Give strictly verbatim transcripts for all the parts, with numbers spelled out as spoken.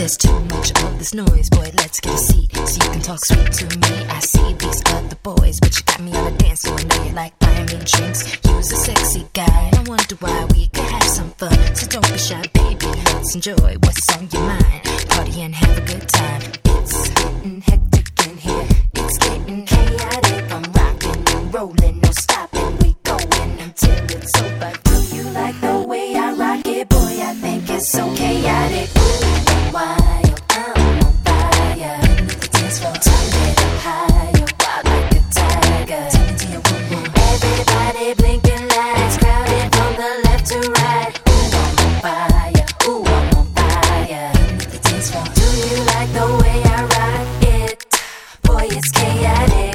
There's too much of this noise, boy, let's get a seat so you can talk sweet to me. I see these other boys, but you got me on a dance floor. I know you like buying me drinks. You's a sexy guy, and I wonder why we could have some fun. So don't be shy, baby, let's enjoy what's on your mind. Party and have a good time. It's getting hectic in here, it's getting chaotic. I'm rocking and rolling, no stopping. We going until it's over. Do you like the way I rock it, boy? I think it's so chaotic. Why I'm on fire, the dance floor, turn it up higher, wild like a tiger. Tell me to your woman. Everybody blinking lights, crowded from the left to right. Ooh, I'm on fire, ooh, I'm on fire. The dance floor. Do you like the way I rock it? Boy, it's chaotic.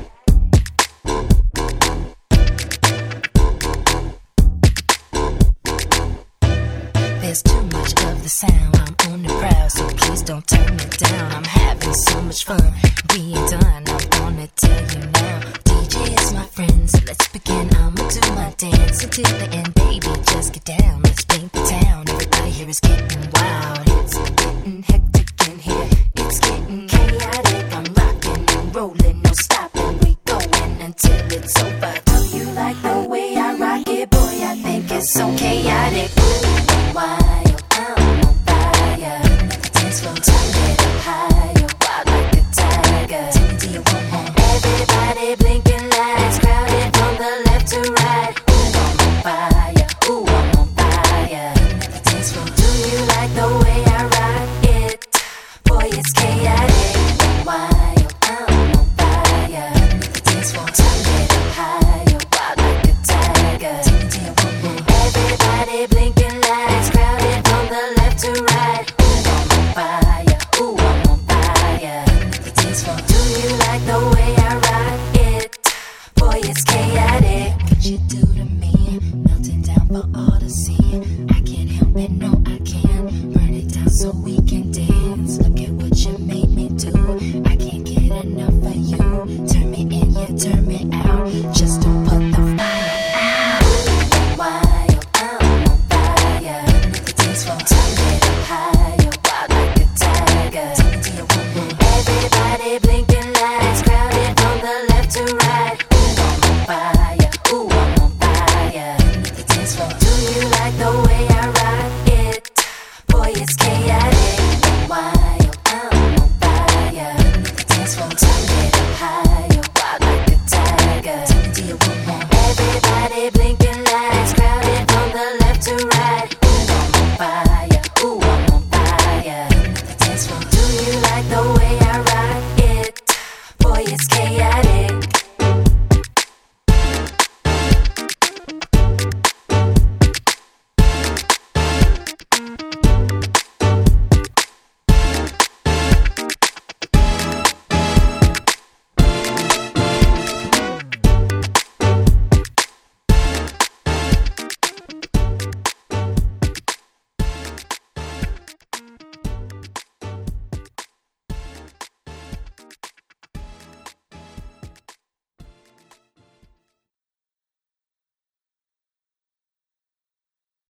There's too much of the sound, I'm on the prowl, so please don't turn it down. I'm having so much fun, we ain't done, I'm gonna tell you now. D J is my friend, so let's begin. I'ma do my dance until the end, baby, just get down. Let's paint the town, everybody here is getting wild. It's getting hectic in here, it's getting chaotic. I'm rocking and rolling, no stopping. We going until it's over. Do you like the way I rock it, boy? I think it's so chaotic. Why I'm on fire, the dance floor, turn it up higher, wild like a tiger. Tell me, do you want more? Everybody blinking lights, crowded from the left to right. Ooh, I'm on fire, ooh, I'm on fire. The dance floor. Do you like the way I rock it? Boy, it's chaotic. Why I'm on fire, the dance floor, turn it up higher, wild like a tiger. Tell me, do you want more? Everybody blinking lights, crowded from the left to right. Ooh, I'm on fire, ooh, I'm on fire. The dance floor. Do you like the way I rock it? Boy, it's chaotic. What you do to me, melting down for all to see. I can't help it, no, I can't. Burn it down so we can dance. Look at what you made me do. I can't get enough of you. Turn me in, yeah, turn me out. Just